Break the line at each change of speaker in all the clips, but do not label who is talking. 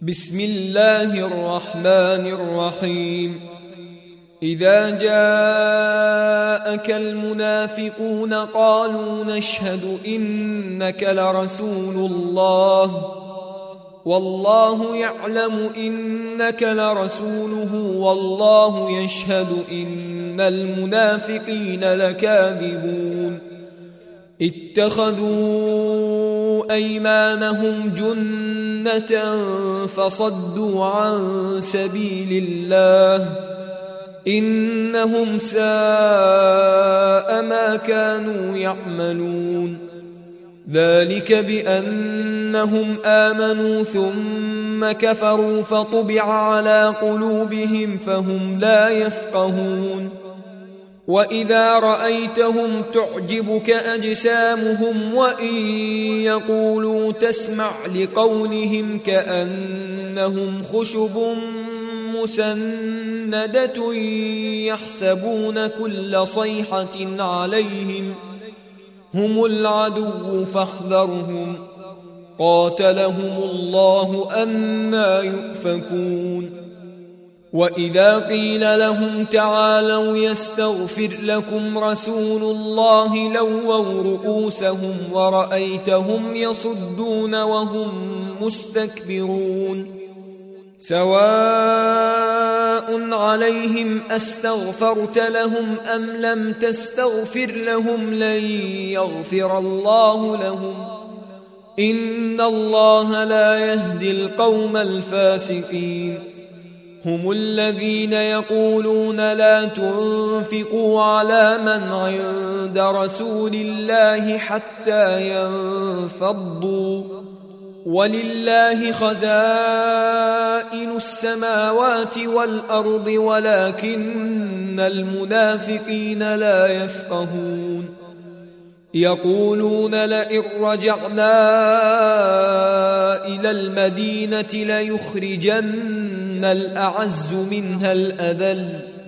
بسم الله الرحمن الرحيم. إذا جاءك المنافقون قالوا نشهد إنك لرسول الله والله يعلم إنك لرسوله والله يشهد إن المنافقين لكاذبون. اتخذوا أيمانهم جنة فصدوا عن سبيل الله إنهم ساء ما كانوا يعملون. ذلك بأنهم آمنوا ثم كفروا فطبع على قلوبهم فهم لا يفقهون. وإذا رأيتهم تعجبك أجسامهم وإن يقولوا تسمع لقولهم كأنهم خشب مسندة يحسبون كل صيحة عليهم هم العدو فاحذرهم قاتلهم الله أنى يؤفكون. وإذا قيل لهم تعالوا يستغفر لكم رسول الله لووا رؤوسهم ورأيتهم يصدون وهم مستكبرون. سواء عليهم أستغفرت لهم أم لم تستغفر لهم لن يغفر الله لهم إن الله لا يهدي القوم الفاسقين. هم الذين يقولون لا تنفقوا على من عند رسول الله حتى ينفضوا ولله خزائن السماوات والأرض ولكن المنافقين لا يفقهون. يقولون لئن رجعنا إلى المدينة ليخرجن الأعز منها الأذل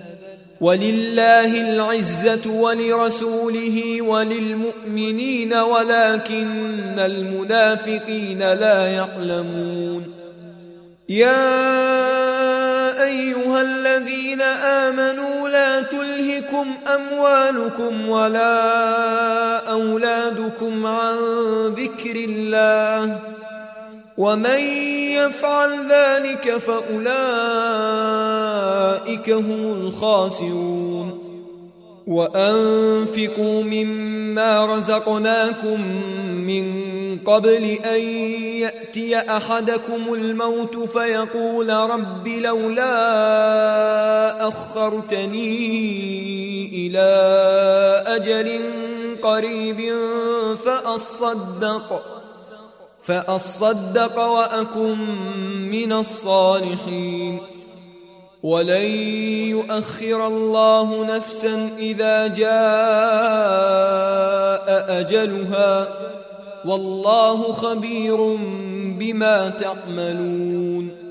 ولله العزة ولرسوله وللمؤمنين ولكن المنافقين لا يعلمون. يا أيها الذين آمنوا لا تلهكم أموالكم ولا أولادكم عن ذكر الله ومن يفعل ذلك فأولئك هم الخاسرون. وأنفقوا مما رزقناكم من قبل أن يأتي أحدكم الموت فيقول رب لولا أخرتني إلى أجل قريب فأصدق وأكن من الصالحين. ولن يؤخر الله نفسا إذا جاء أجلها والله خبير بما تعملون.